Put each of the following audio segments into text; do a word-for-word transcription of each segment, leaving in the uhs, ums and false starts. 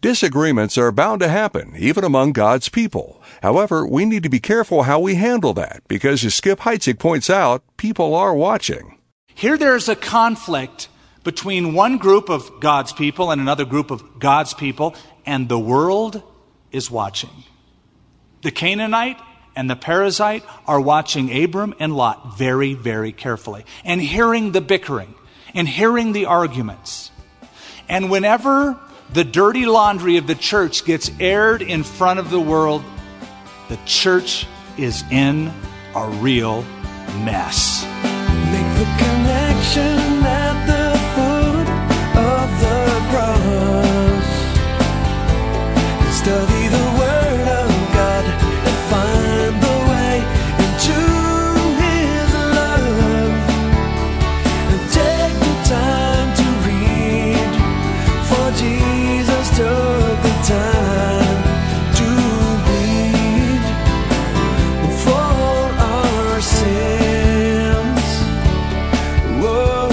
Disagreements are bound to happen, even among God's people. However, we need to be careful how we handle that, because as Skip Heitzig points out, people are watching. Here there's a conflict between one group of God's people and another group of God's people, and the world is watching. The Canaanite and the Perizzite are watching Abram and Lot very, very carefully, and hearing the bickering, and hearing the arguments. And whenever the dirty laundry of the church gets aired in front of the world, the church is in a real mess. Make the connection at the foot of the cross. Study the word of God and find the way into His love. And take the time to read, for Jesus took the time to bleed for our sins. Whoa,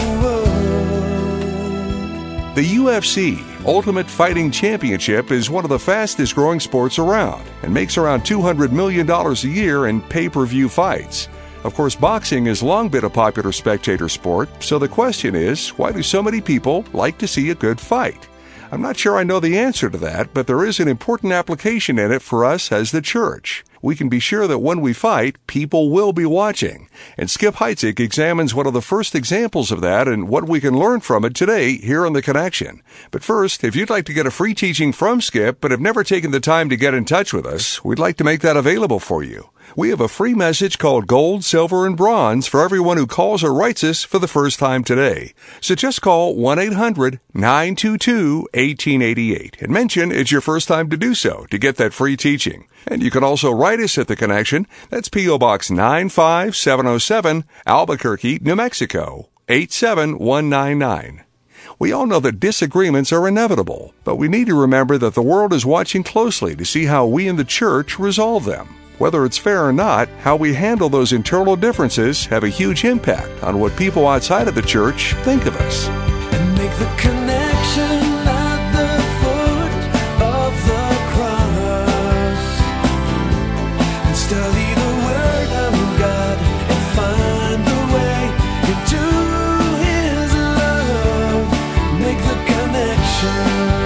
whoa. The U F C, Ultimate Fighting Championship, is one of the fastest growing sports around and makes around two hundred million dollars a year in pay-per-view fights. Of course, boxing has long been a popular spectator sport, so the question is, why do so many people like to see a good fight? I'm not sure I know the answer to that, but there is an important application in it for us as the church. We can be sure that when we fight, people will be watching. And Skip Heitzig examines one of the first examples of that and what we can learn from it today here on The Connection. But first, if you'd like to get a free teaching from Skip but have never taken the time to get in touch with us, we'd like to make that available for you. We have a free message called Gold, Silver, and Bronze for everyone who calls or writes us for the first time today. So just call one eight hundred nine two two one eight eight eight and mention it's your first time to do so to get that free teaching. And you can also write us at The Connection. That's P O. Box nine five seven oh seven, Albuquerque, New Mexico, eight seven one nine nine. We all know that disagreements are inevitable, but we need to remember that the world is watching closely to see how we in the church resolve them. Whether it's fair or not, how we handle those internal differences have a huge impact on what people outside of the church think of us. And make the connection at the foot of the cross. And study the word of God and find the way into His love. Make the connection.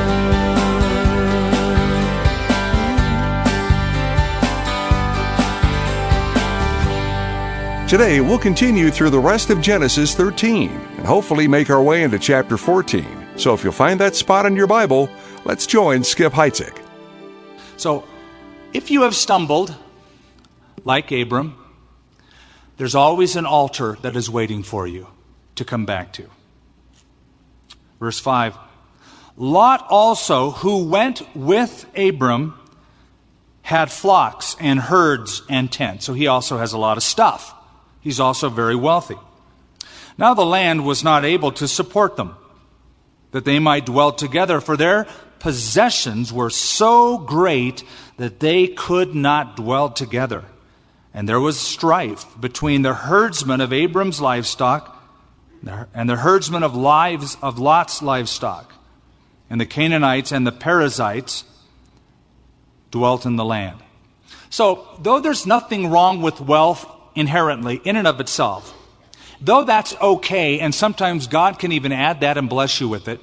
Today, we'll continue through the rest of Genesis thirteen and hopefully make our way into chapter fourteen. So if you'll find that spot in your Bible, let's join Skip Heitzig. So, if you have stumbled, like Abram, there's always an altar that is waiting for you to come back to. Verse five, Lot also, who went with Abram, had flocks and herds and tents. So he also has a lot of stuff. He's also very wealthy. Now the land was not able to support them, that they might dwell together, for their possessions were so great that they could not dwell together. And there was strife between the herdsmen of Abram's livestock and the herdsmen of lives of Lot's livestock. And the Canaanites and the Perizzites dwelt in the land. So, though there's nothing wrong with wealth inherently, in and of itself, though that's okay, and sometimes God can even add that and bless you with it,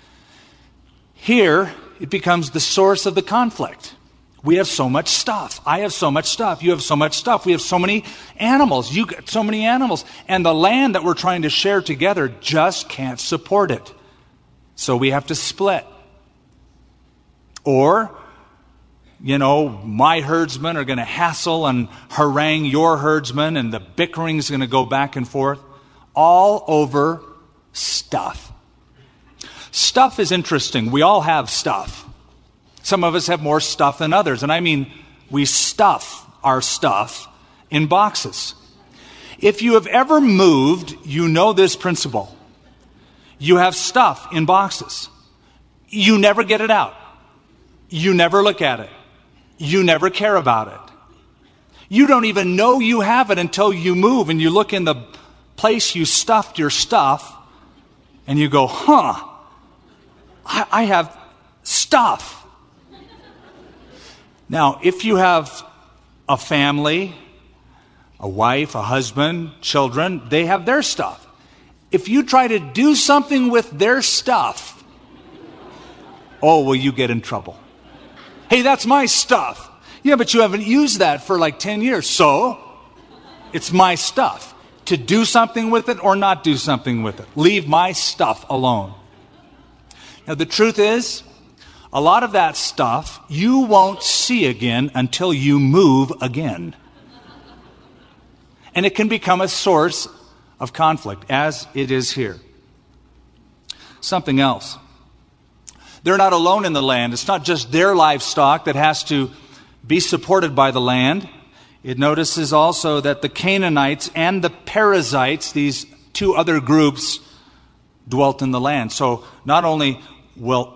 here it becomes the source of the conflict. We have so much stuff. I have so much stuff. You have so much stuff. We have so many animals. You got so many animals. And the land that we're trying to share together just can't support it. So we have to split. Or, you know, my herdsmen are going to hassle and harangue your herdsmen, and the bickering is going to go back and forth, all over stuff. Stuff is interesting. We all have stuff. Some of us have more stuff than others, and I mean, we stuff our stuff in boxes. If you have ever moved, you know this principle. You have stuff in boxes. You never get it out. You never look at it. You never care about it. You don't even know you have it until you move and you look in the place you stuffed your stuff and you go, huh, I, I have stuff. Now, if you have a family, a wife, a husband, children, they have their stuff. If you try to do something with their stuff, oh, will you get in trouble? Hey, that's my stuff. Yeah, but you haven't used that for like ten years. So, it's my stuff. To do something with it or not do something with it. Leave my stuff alone. Now, the truth is, a lot of that stuff you won't see again until you move again. And it can become a source of conflict, as it is here. Something else. They're not alone in the land. It's not just their livestock that has to be supported by the land. It notices also that the Canaanites and the Perizzites, these two other groups, dwelt in the land. So not only will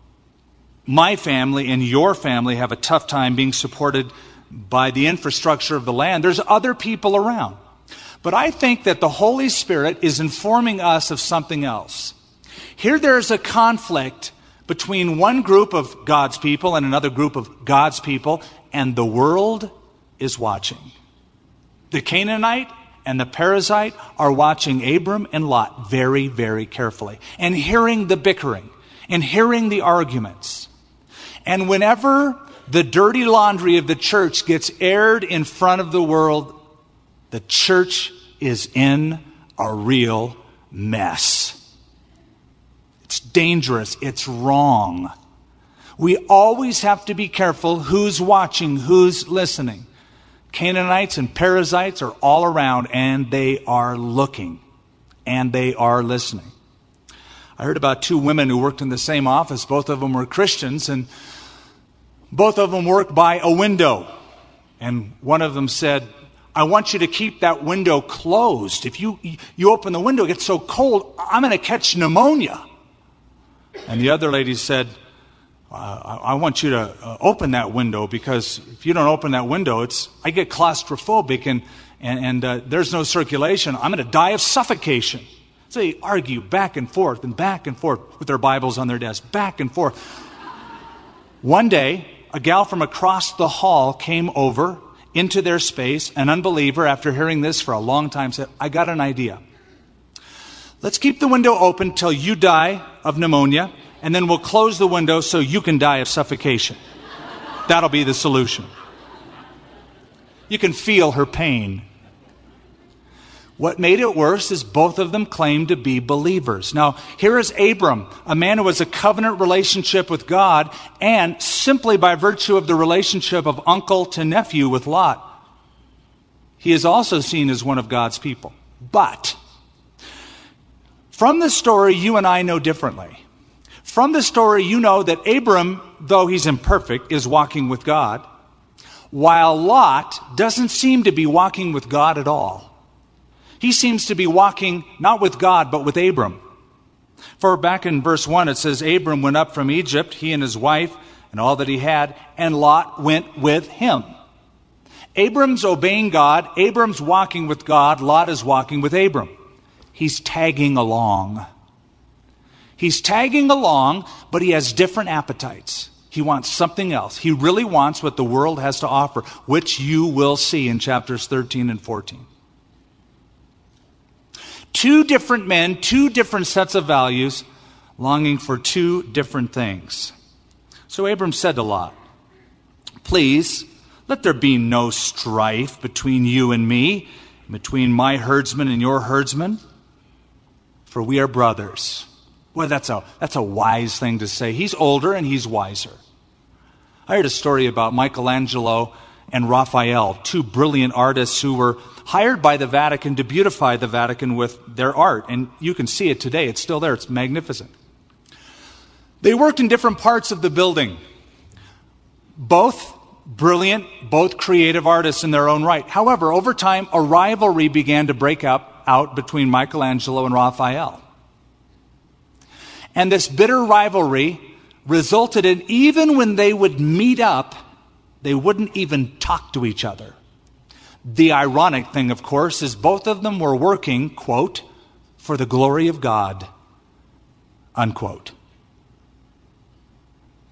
my family and your family have a tough time being supported by the infrastructure of the land, there's other people around. But I think that the Holy Spirit is informing us of something else. Here there's a conflict between one group of God's people and another group of God's people, and the world is watching. The Canaanite and the Perizzite are watching Abram and Lot very, very carefully and hearing the bickering and hearing the arguments. And whenever the dirty laundry of the church gets aired in front of the world, the church is in a real mess. It's dangerous. It's wrong. We always have to be careful who's watching, who's listening. Canaanites and Perizzites are all around, and they are looking, and they are listening. I heard about two women who worked in the same office. Both of them were Christians, and both of them worked by a window. And one of them said, I want you to keep that window closed. If you, you open the window, it gets so cold, I'm going to catch pneumonia. And the other lady said, Uh, I want you to uh, open that window, because if you don't open that window, it's I get claustrophobic and and, and uh, there's no circulation. I'm going to die of suffocation. So they argue back and forth and back and forth with their Bibles on their desk, back and forth. One day, a gal from across the hall came over into their space. An unbeliever, after hearing this for a long time, said, I got an idea. Let's keep the window open till you die of pneumonia, and then we'll close the window so you can die of suffocation. That'll be the solution. You can feel her pain. What made it worse is both of them claimed to be believers. Now, here is Abram, a man who has a covenant relationship with God, and simply by virtue of the relationship of uncle to nephew with Lot, he is also seen as one of God's people. But from the story, you and I know differently. From the story, you know that Abram, though he's imperfect, is walking with God, while Lot doesn't seem to be walking with God at all. He seems to be walking not with God, but with Abram. For back in verse one, it says, Abram went up from Egypt, he and his wife, and all that he had, and Lot went with him. Abram's obeying God, Abram's walking with God, Lot is walking with Abram. He's tagging along. He's tagging along, but he has different appetites. He wants something else. He really wants what the world has to offer, which you will see in chapters thirteen and fourteen. Two different men, two different sets of values, longing for two different things. So Abram said to Lot, please, let there be no strife between you and me, between my herdsmen and your herdsmen, for we are brothers. Well, that's a, that's a wise thing to say. He's older and he's wiser. I heard a story about Michelangelo and Raphael, two brilliant artists who were hired by the Vatican to beautify the Vatican with their art. And you can see it today. It's still there. It's magnificent. They worked in different parts of the building. Both brilliant, both creative artists in their own right. However, over time, a rivalry began to break up out between Michelangelo and Raphael. And this bitter rivalry resulted in, even when they would meet up, they wouldn't even talk to each other. The ironic thing, of course, is both of them were working, quote, for the glory of God, unquote.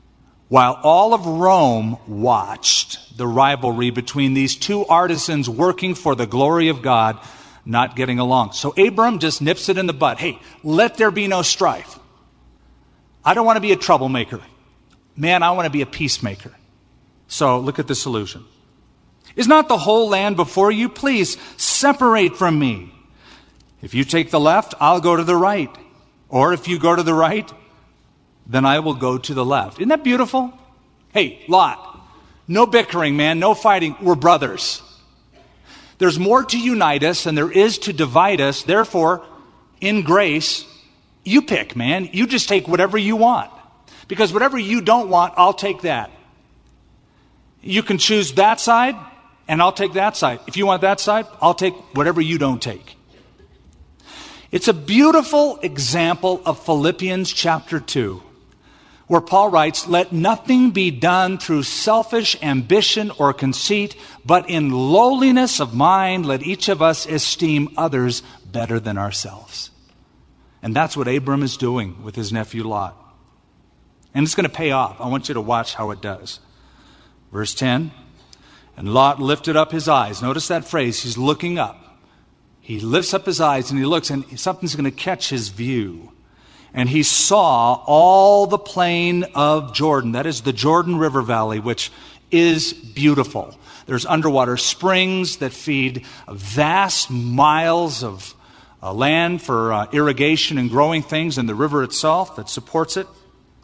while all of Rome watched the rivalry between these two artisans working for the glory of God, not getting along. So Abram just nips it in the bud. Hey, let there be no strife. I don't want to be a troublemaker. Man, I want to be a peacemaker. So look at the solution. Is not the whole land before you? Please separate from me. If you take the left, I'll go to the right. Or if you go to the right, then I will go to the left. Isn't that beautiful? Hey, Lot, no bickering, man, no fighting. We're brothers. There's more to unite us than there is to divide us. Therefore, in grace, you pick, man. You just take whatever you want. Because whatever you don't want, I'll take that. You can choose that side, and I'll take that side. If you want that side, I'll take whatever you don't take. It's a beautiful example of Philippians chapter two, where Paul writes, let nothing be done through selfish ambition or conceit, but in lowliness of mind, let each of us esteem others better than ourselves. And that's what Abram is doing with his nephew Lot. And it's going to pay off. I want you to watch how it does. Verse ten, and Lot lifted up his eyes. Notice that phrase, he's looking up. He lifts up his eyes and he looks, and something's going to catch his view. And he saw all the plain of Jordan. That is the Jordan River Valley, which is beautiful. There's underwater springs that feed vast miles of uh, land for uh, irrigation and growing things, and the river itself that supports it.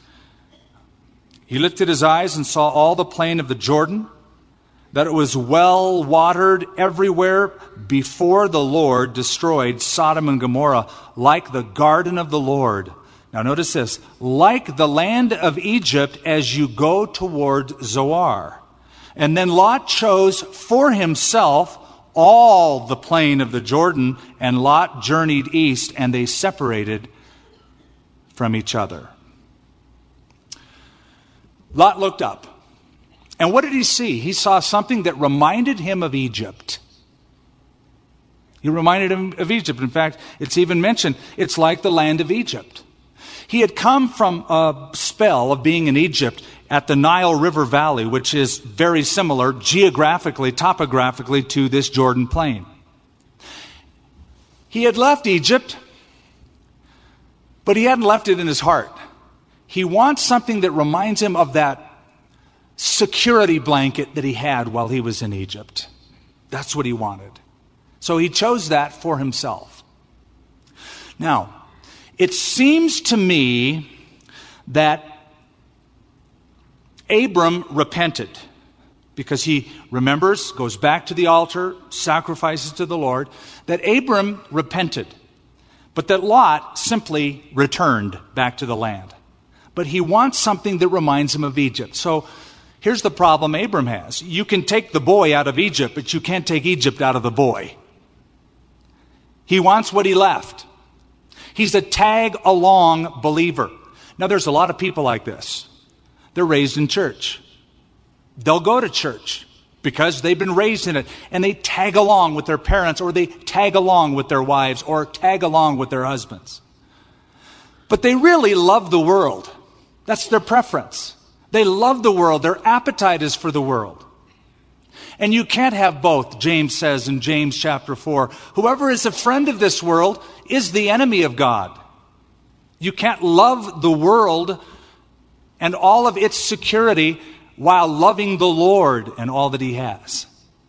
He lifted his eyes and saw all the plain of the Jordan, that it was well watered everywhere before the Lord destroyed Sodom and Gomorrah, like the garden of the Lord. Now notice this, like the land of Egypt as you go toward Zoar. And then Lot chose for himself all the plain of the Jordan, and Lot journeyed east, and they separated from each other. Lot looked up. And what did he see? He saw something that reminded him of Egypt. He reminded him of Egypt. In fact, it's even mentioned, it's like the land of Egypt. He had come from a spell of being in Egypt at the Nile River Valley, which is very similar geographically, topographically to this Jordan plain. He had left Egypt, but he hadn't left it in his heart. He wants something that reminds him of that security blanket that he had while he was in Egypt. That's what he wanted. So he chose that for himself. Now, it seems to me that Abram repented because he remembers, goes back to the altar, sacrifices to the Lord, that Abram repented, but that Lot simply returned back to the land. But he wants something that reminds him of Egypt. So here's the problem Abram has. You can take the boy out of Egypt, but you can't take Egypt out of the boy. He wants what he left. He's a tag-along believer. Now, there's a lot of people like this. They're raised in church. They'll go to church because they've been raised in it, and they tag along with their parents, or they tag along with their wives, or tag along with their husbands. But they really love the world. That's their preference. They love the world. Their appetite is for the world. And you can't have both, James says in James chapter four. Whoever is a friend of this world is the enemy of God. You can't love the world and all of its security while loving the Lord and all that He has.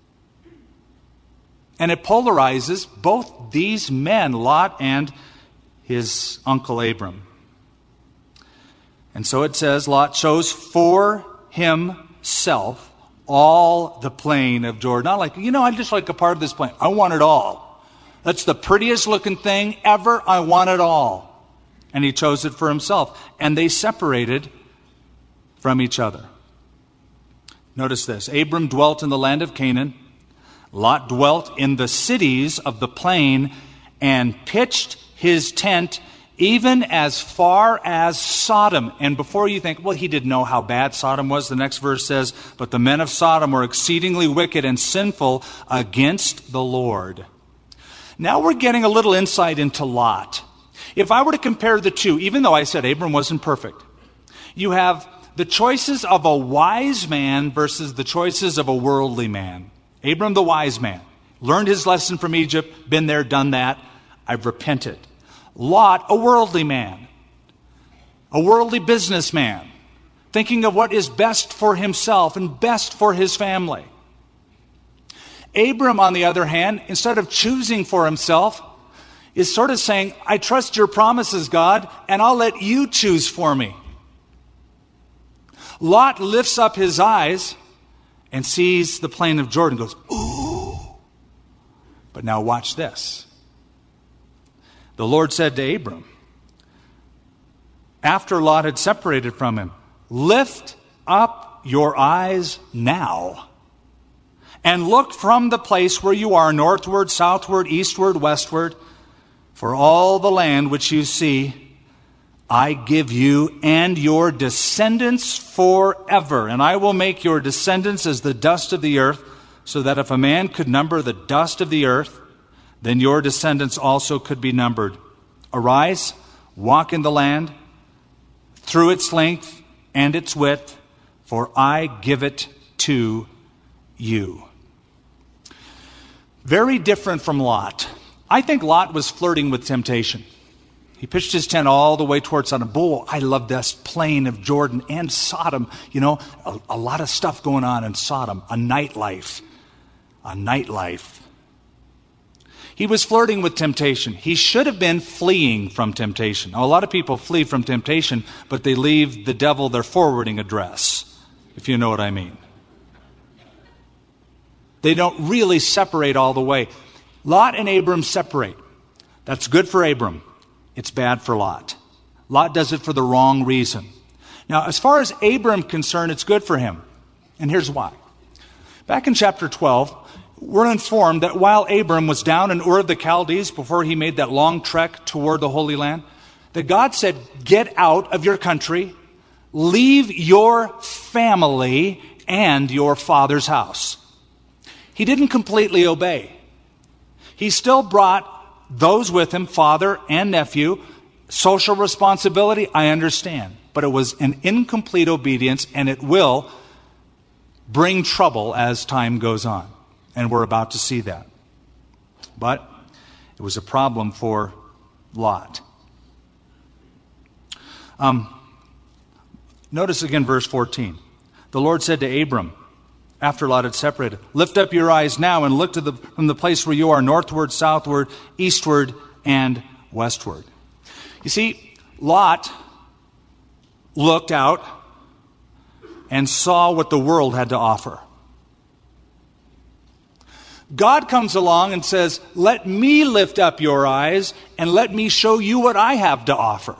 And it polarizes both these men, Lot and his uncle Abram. And so it says, Lot chose for himself all the plain of Jordan. Not like, you know, I just like a part of this plain. I want it all. That's the prettiest looking thing ever. I want it all. And he chose it for himself. And they separated from each other. Notice this. Abram dwelt in the land of Canaan. Lot dwelt in the cities of the plain and pitched his tent even as far as Sodom. And before you think, well, he didn't know how bad Sodom was, the next verse says, but the men of Sodom were exceedingly wicked and sinful against the Lord. Now we're getting a little insight into Lot. If I were to compare the two, even though I said Abram wasn't perfect, you have the choices of a wise man versus the choices of a worldly man. Abram, the wise man, learned his lesson from Egypt, been there, done that. I've repented. Lot, a worldly man, a worldly businessman, thinking of what is best for himself and best for his family. Abram, on the other hand, instead of choosing for himself, is sort of saying, I trust your promises, God, and I'll let you choose for me. Lot lifts up his eyes and sees the plain of Jordan, goes, ooh. But now watch this. The Lord said to Abram, after Lot had separated from him, lift up your eyes now and look from the place where you are northward, southward, eastward, westward, for all the land which you see, I give you and your descendants forever. And I will make your descendants as the dust of the earth, so that if a man could number the dust of the earth, then your descendants also could be numbered. Arise, walk in the land, through its length and its width, for I give it to you. Very different from Lot. I think Lot was flirting with temptation. He pitched his tent all the way towards Sodom. Boy, I love this plain of Jordan and Sodom. You know, a, a lot of stuff going on in Sodom. A nightlife. A nightlife. He was flirting with temptation. He should have been fleeing from temptation. Now, a lot of people flee from temptation, but they leave the devil their forwarding address, if you know what I mean. They don't really separate all the way. Lot and Abram separate. That's good for Abram. It's bad for Lot. Lot does it for the wrong reason. Now, as far as Abram concerned, it's good for him. And here's why. Back in chapter twelve, we're informed that while Abram was down in Ur of the Chaldees before he made that long trek toward the Holy Land, that God said, get out of your country, leave your family and your father's house. He didn't completely obey. He still brought those with him, father and nephew. Social responsibility, I understand. But it was an incomplete obedience, and it will bring trouble as time goes on. And we're about to see that. But it was a problem for Lot. Um, notice again verse fourteen. The Lord said to Abram, after Lot had separated, lift up your eyes now and look to the, from the place where you are northward, southward, eastward, and westward. You see, Lot looked out and saw what the world had to offer. God comes along and says, let me lift up your eyes and let me show you what I have to offer.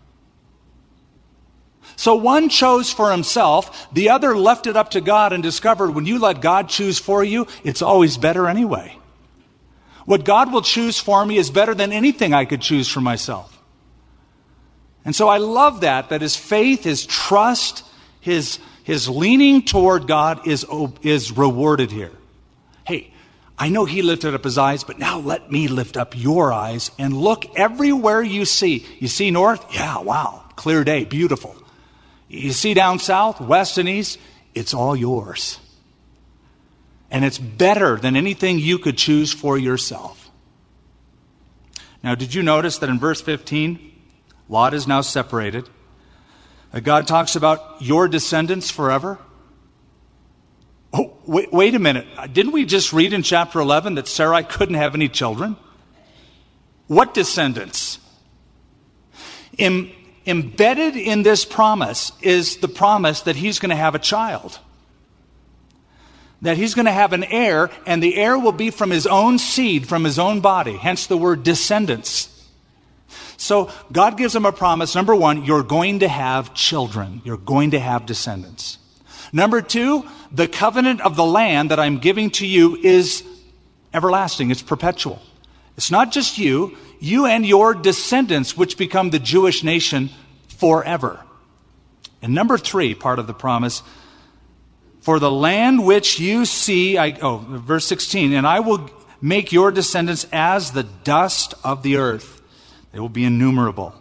So one chose for himself, the other left it up to God and discovered when you let God choose for you, it's always better anyway. What God will choose for me is better than anything I could choose for myself. And so I love that, that his faith, his trust, his, his leaning toward God is, is rewarded here. Hey, I know he lifted up his eyes, but now let me lift up your eyes and look everywhere you see. You see north? Yeah, wow, clear day, beautiful. You see down south, west and east, it's all yours. And it's better than anything you could choose for yourself. Now, did you notice that in verse fifteen, Lot is now separated? That God talks about your descendants forever? Oh, wait, wait a minute. Didn't we just read in chapter eleven that Sarai couldn't have any children? What descendants? In Embedded in this promise is the promise that he's going to have a child. That he's going to have an heir, and the heir will be from his own seed, from his own body. Hence the word descendants. So God gives him a promise. Number one, you're going to have children. You're going to have descendants. Number two, the covenant of the land that I'm giving to you is everlasting. It's perpetual. It's not just you. You and your descendants, which become the Jewish nation forever. And number three, part of the promise, for the land which you see, I, oh, verse sixteen, and I will make your descendants as the dust of the earth. They will be innumerable.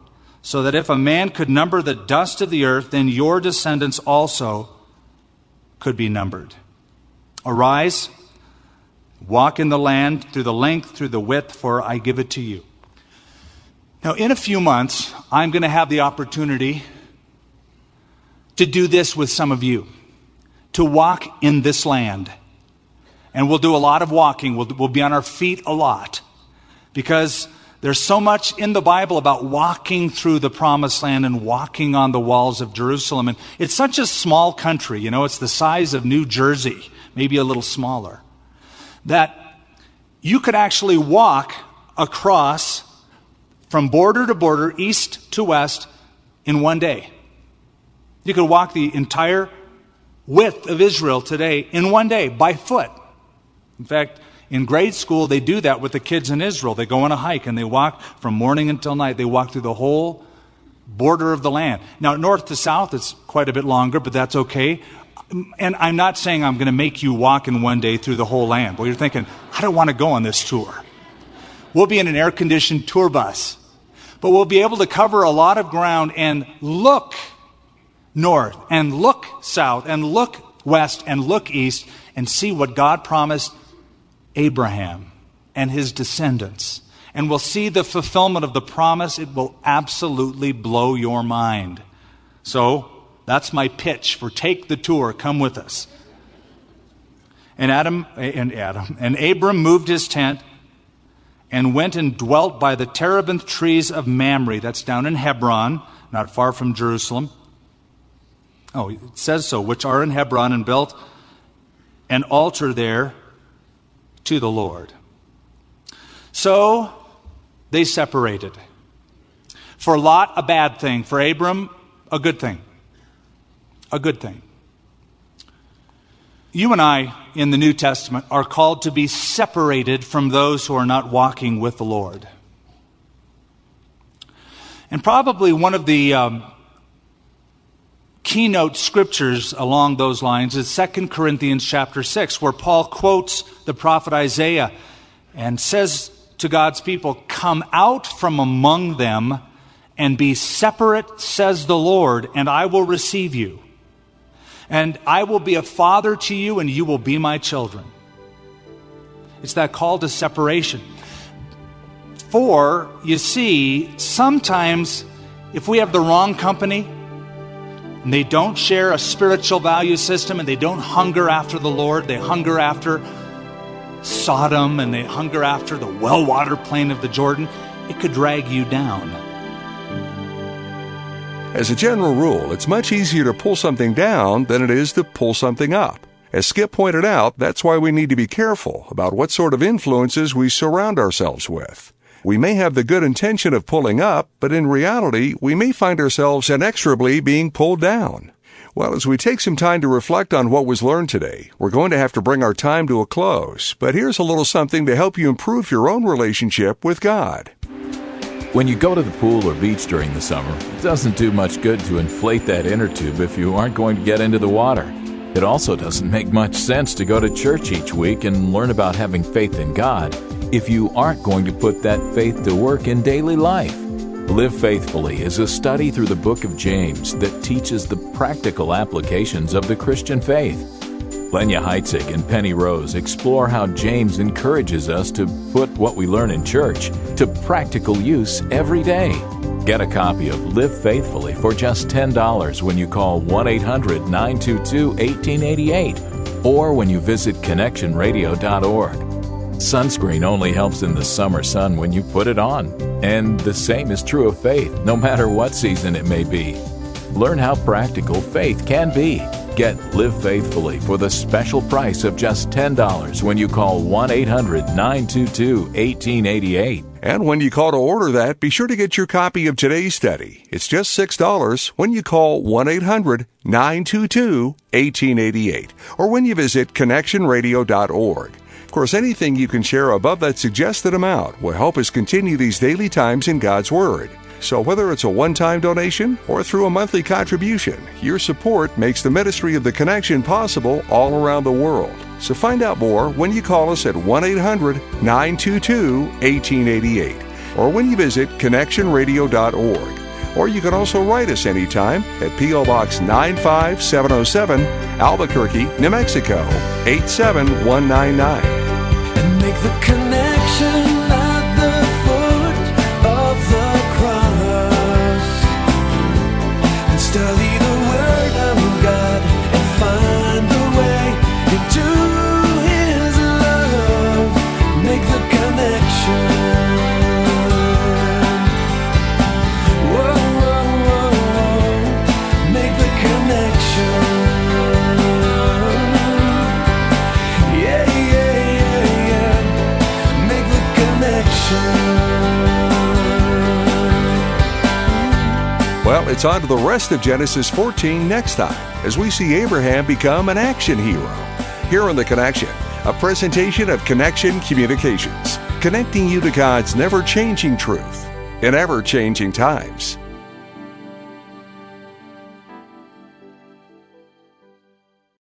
so that if a man could number the dust of the earth, then your descendants also could be numbered. Arise, walk in the land through the length, through the width, for I give it to you. Now, in a few months, I'm going to have the opportunity to do this with some of you, to walk in this land. And we'll do a lot of walking. We'll, we'll be on our feet a lot, because there's so much in the Bible about walking through the promised land and walking on the walls of Jerusalem. And it's such a small country, you know, it's the size of New Jersey, maybe a little smaller, that you could actually walk across from border to border, east to west, in one day. You could walk the entire width of Israel today in one day by foot. In fact, in grade school, they do that with the kids in Israel. They go on a hike and they walk from morning until night. They walk through the whole border of the land. Now, north to south, it's quite a bit longer, but that's okay. And I'm not saying I'm going to make you walk in one day through the whole land. Well, you're thinking, I don't want to go on this tour. We'll be in an air-conditioned tour bus. But we'll be able to cover a lot of ground and look north and look south and look west and look east and see what God promised Abraham and his descendants. And we'll see the fulfillment of the promise. It will absolutely blow your mind. So that's my pitch for take the tour. Come with us. And Adam and Adam and Abram moved his tent and went and dwelt by the terebinth trees of Mamre. That's down in Hebron, not far from Jerusalem. Oh, it says so, which are in Hebron, and built an altar there to the Lord. So they separated. For Lot, a bad thing. For Abram, a good thing. A good thing. You and I, in the New Testament, are called to be separated from those who are not walking with the Lord. And probably one of the um, keynote scriptures along those lines is Second Corinthians chapter six, where Paul quotes the prophet Isaiah and says to God's people, "Come out from among them and be separate, says the Lord, and I will receive you. And I will be a father to you, and you will be my children." It's that call to separation. For, you see, sometimes if we have the wrong company, and they don't share a spiritual value system, and they don't hunger after the Lord, they hunger after Sodom, and they hunger after the well-watered plain of the Jordan, it could drag you down. As a general rule, it's much easier to pull something down than it is to pull something up. As Skip pointed out, that's why we need to be careful about what sort of influences we surround ourselves with. We may have the good intention of pulling up, but in reality, we may find ourselves inexorably being pulled down. Well, as we take some time to reflect on what was learned today, we're going to have to bring our time to a close. But here's a little something to help you improve your own relationship with God. When you go to the pool or beach during the summer, it doesn't do much good to inflate that inner tube if you aren't going to get into the water. It also doesn't make much sense to go to church each week and learn about having faith in God if you aren't going to put that faith to work in daily life. Live Faithfully is a study through the book of James that teaches the practical applications of the Christian faith. Lenya Heitzig and Penny Rose explore how James encourages us to put what we learn in church to practical use every day. Get a copy of Live Faithfully for just ten dollars when you call one eight hundred nine two two one eight eight eight or when you visit connection radio dot org. Sunscreen only helps in the summer sun when you put it on, and the same is true of faith, no matter what season it may be. Learn how practical faith can be. Get Live Faithfully for the special price of just ten dollars when you call one eight hundred nine two two one eight eight eight. And when you call to order that, be sure to get your copy of today's study. It's just six dollars when you call one eight hundred nine two two one eight eight eight or when you visit connection radio dot org. Of course, anything you can share above that suggested amount will help us continue these daily times in God's Word. So whether it's a one-time donation or through a monthly contribution, your support makes the ministry of The Connection possible all around the world. So find out more when you call us at one eight hundred nine two two one eight eight eight or when you visit connection radio dot org. Or you can also write us anytime at P O. Box nine five seven oh seven, Albuquerque, New Mexico, eight seven one nine nine. And make the connection at the foot of the cross. And study the Word of God and find the way into His love. Make the connection. Whoa, whoa, whoa, whoa. Make the connection. Yeah, yeah, yeah, yeah. Make the connection. Well, it's on to the rest of Genesis fourteen next time as we see Abraham become an action hero. Here on The Connection, a presentation of Connection Communications, connecting you to God's never-changing truth in ever-changing times.